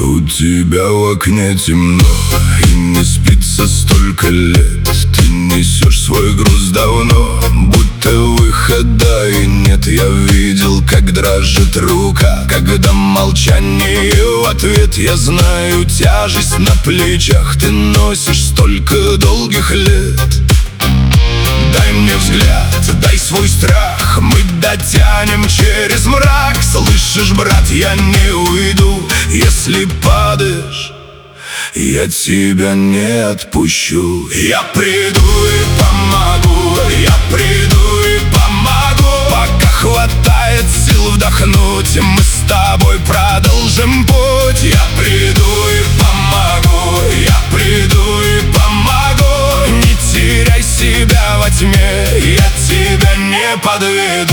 У тебя в окне темно, и не спится столько лет. Ты несешь свой груз давно, будто выхода и нет. Я видел, как дрожит рука, когда молчание в ответ. Я знаю тяжесть на плечах, ты носишь столько долгих лет. Дай мне взгляд, дай свой страх, мы дотянем через мрак. Слышишь, брат, я не уйду, если падаешь, я тебя не отпущу. Я приду и помогу, я приду и помогу. Пока хватает сил вдохнуть, мы с тобой продолжим путь. Я приду и помогу, я приду и помогу. Не теряй себя во тьме, я тебя не подведу.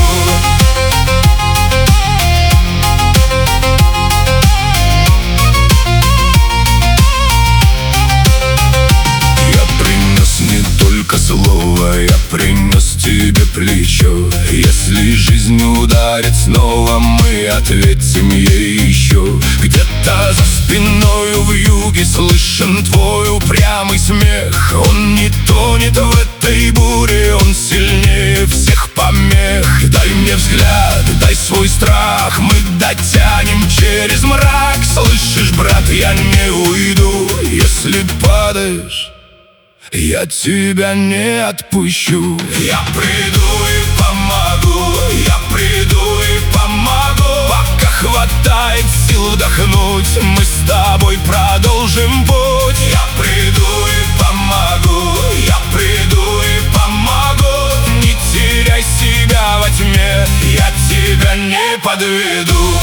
Слово я принес тебе плечо. Если жизнь ударит снова, мы ответим ей еще. Где-то за спиною в юге слышен твой упрямый смех. Он не тонет в этой буре, он сильнее всех помех. Дай мне взгляд, дай свой страх, мы дотянем через мрак. Слышишь, брат, я не уйду, если падаешь, я тебя не отпущу. Я приду и помогу, я приду и помогу. Пока хватает сил вдохнуть, мы с тобой продолжим путь. Я приду и помогу, я приду и помогу. Не теряй себя во тьме, я тебя не подведу.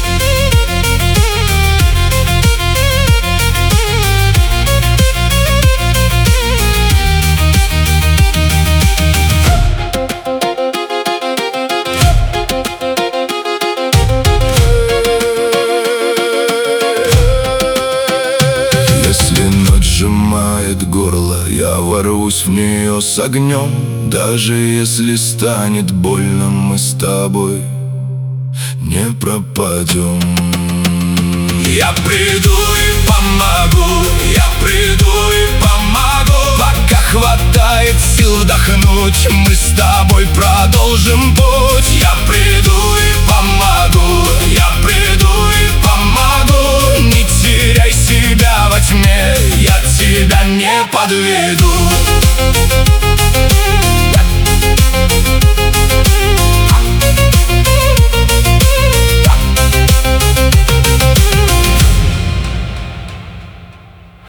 Сжимает горло, я ворвусь в нее с огнем. Даже если станет больно, мы с тобой не пропадем. Я приду и помогу, я приду и помогу. Пока хватает сил вдохнуть, мы с тобой продолжим путь. Я приду и помогу, я приду и помогу. Не теряй себя во тьме, я тебя не подведу.